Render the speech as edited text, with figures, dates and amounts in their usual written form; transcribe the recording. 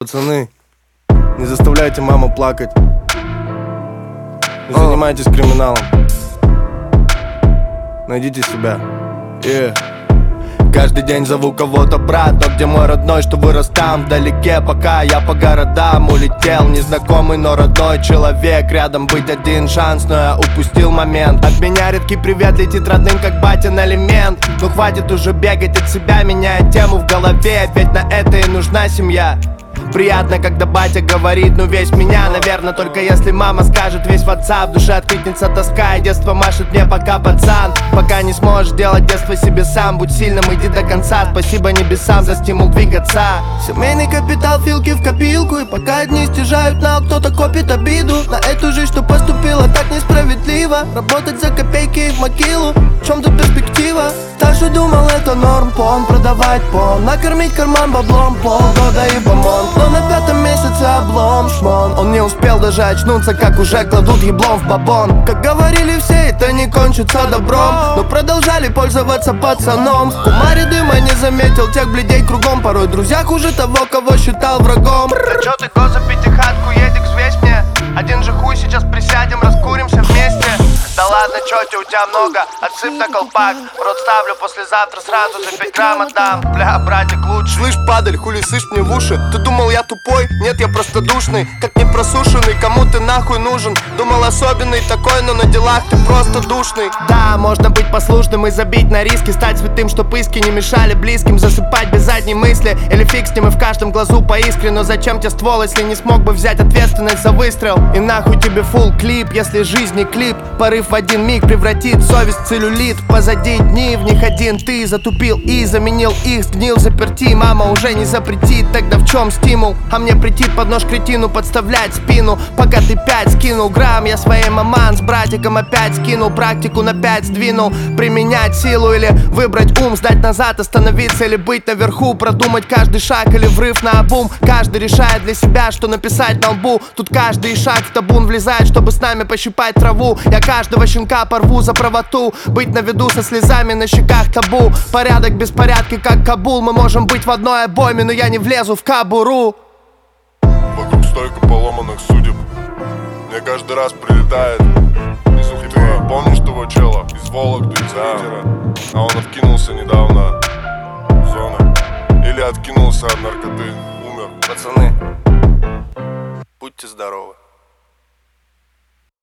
Пацаны, не заставляйте маму плакать. Не занимайтесь криминалом. Найдите себя. Каждый день зову кого-то брат, но где мой родной, что вырос там вдалеке? Пока я по городам улетел, незнакомый, но родной человек. Рядом быть один шанс, но я упустил момент. От меня редкий привет летит родным, как батин элемент. Ну хватит уже бегать от себя, меняя тему в голове, ведь на это и нужна семья. Приятно, когда батя говорит, ну весь меня. Наверное, только если мама скажет весь в отца. В душе откликнется тоска, и детство машет мне пока пацан. Пока не сможешь делать детство себе сам, будь сильным, иди до конца. Спасибо небесам за стимул двигаться. Семейный капитал, филки в копилку. И пока одни стяжают нал, кто-то копит обиду на эту жизнь, что поступила так несправедливо. Работать за копейки и в могилу, в чем-то перспектива. Старший думал, это норм, пон, продавать пон, накормить карман баблом, полгода и бомон. Но на пятом месяце облом, шмон. Он не успел даже очнуться, как уже кладут еблом в бабон. Как говорили все, это не кончится добром, но продолжали пользоваться пацаном. В кумаре дыма не заметил тех бледей кругом. Порой друзья хуже того, кого считал врагом. Да чё ты, коза, пятихатку, едик, взвесь мне. Один же хуй, сейчас присядем, раскуримся вместе. Да ладно, чё у тебя много, отсыпь на колпак. В рот ставлю, послезавтра сразу за 5 грамм отдам. Бля, братик, лучше. Слышь, падаль, хули сышь мне в уши? Ты думал, я тупой? Нет, я просто душный, как не просушенный. Кому ты нахуй нужен? Думал, особенный такой, но на делах ты просто душный. Да, можно быть послушным и забить на риски, стать святым, чтоб иски не мешали близким. Засыпать без задней мысли, или фиг с ним, и в каждом глазу по искре. Но зачем тебе ствол, если не смог бы взять ответственность за выстрел? И нахуй тебе фулл клип, если жизнь не клип. Порыв в один миг превратит совесть в целлюлит. Позади дни, в них один ты затупил и заменил их, сгнил заперти. Мама уже не запретит, тогда в чем стимул? А мне претит под нож кретину подставлять спину. Пока ты 5 скинул грамм, я своей маман с братиком опять скинул. Практику на 5 сдвинул. Применять силу или выбрать ум, сдать назад, остановиться или быть наверху. Продумать каждый шаг или врыв на обум. Каждый решает для себя, что написать на лбу. Тут каждый шаг в табун влезает, чтобы с нами пощипать траву. Я каждого щенка порву за правоту. Быть на виду со слезами на щеках табу. Порядок беспорядки, как Кабул. Мы можем быть в одной обойме, но я не влезу в кобуру. Вокруг стойка поломанных судеб. Мне каждый раз прилетает из Ухты. Помнишь того чела из Вологды, из Питера? А он откинулся недавно в зоны. Или откинулся от наркоты, умер. Пацаны, будьте здоровы.